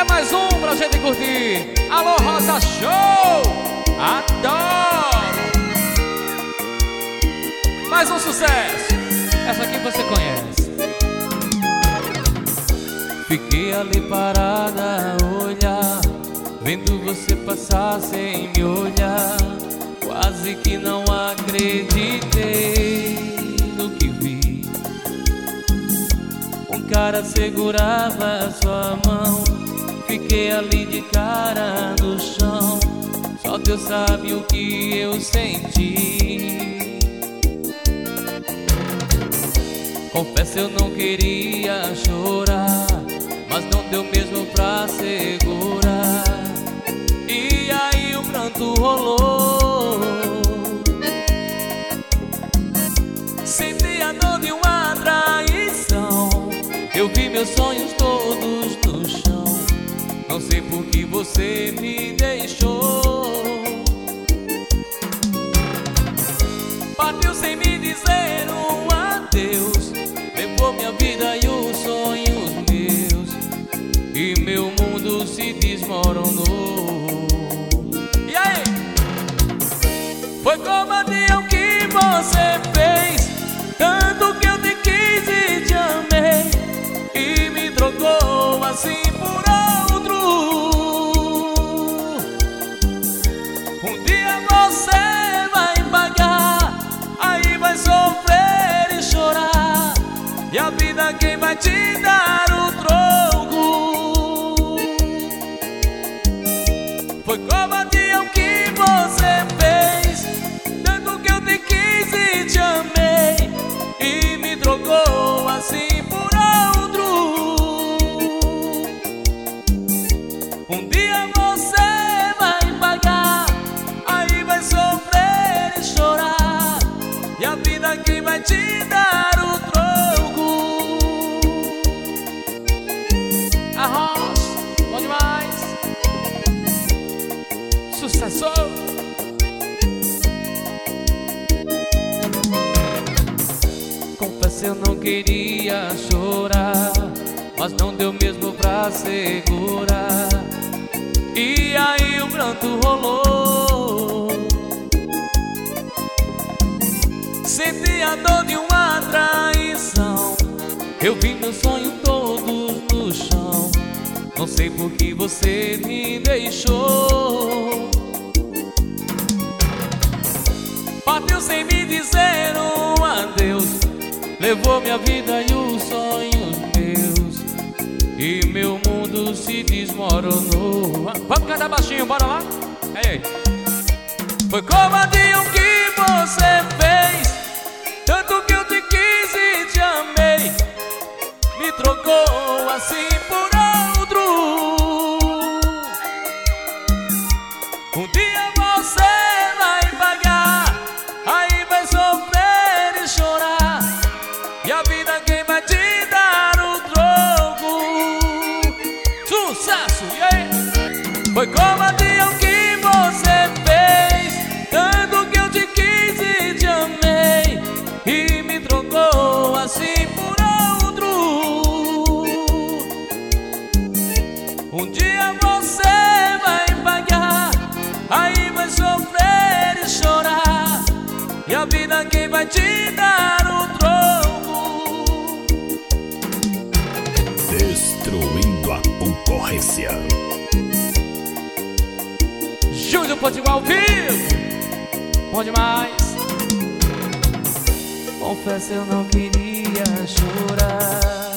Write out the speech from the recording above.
É mais um pra gente curtir. Alô, Rosa Show! Adoro! Mais um sucesso. Essa aqui você conhece. Fiquei ali parada a olhar, vendo você passar sem me olhar. Quase que não acreditei no que vi. Um cara segurava sua mão, fiquei ali de cara no chão. Só Deus sabe o que eu senti. Confesso, eu não queria chorar, mas não deu mesmo pra segurar. E aí o pranto rolou. Senti a dor de uma traição. Eu vi meus sonhos todos no chão. Não sei por que você me deixou. Partiu sem me dizer um adeus. Levou minha vida e os sonhos meus, e meu mundo se desmoronou. E aí? Foi covardia que você fez, tanto que eu te quis e te amei, e me trocou assim por outro. Um dia você vai pagar, aí vai sofrer e chorar, e a vida quem vai te dar o troco. Foi covardia o que você fez, tanto que eu te quis e te amei, e me trocou assim por outro. Um dia você vai pagar, aí vai sofrer e chorar, e a vida quem vai te dar o troco. Arroz, bom demais. Sucesso. Confesso, eu não queria chorar, mas não deu mesmo pra segurar. E aí o pranto rolou. Senti a dor de uma traição. Eu vi meus sonhos todos no chão. Não sei por que você me deixou. Partiu sem me dizer um adeus. Levou minha vida e os sonhos meus, e meu mundo se desmoronou. Vamos cantar baixinho, bora lá? Ei. Foi covardia o que você fez, tanto que eu te quis e te amei, me trocou assim por outro. Um dia você vai pagar, aí vai sofrer e chorar, e a vida quem vai te dar o troco. Sucesso! E aí? Foi covardia o que você fez, tanto que eu te quis e te amei, e me trocou assim por outro. Um dia você vai pagar, aí vai sofrer e chorar, e a vida quem vai te dar o troco. Destruindo a concorrência. Júlio Potiguar ao vivo, bom demais. Confesso, eu não queria chorar,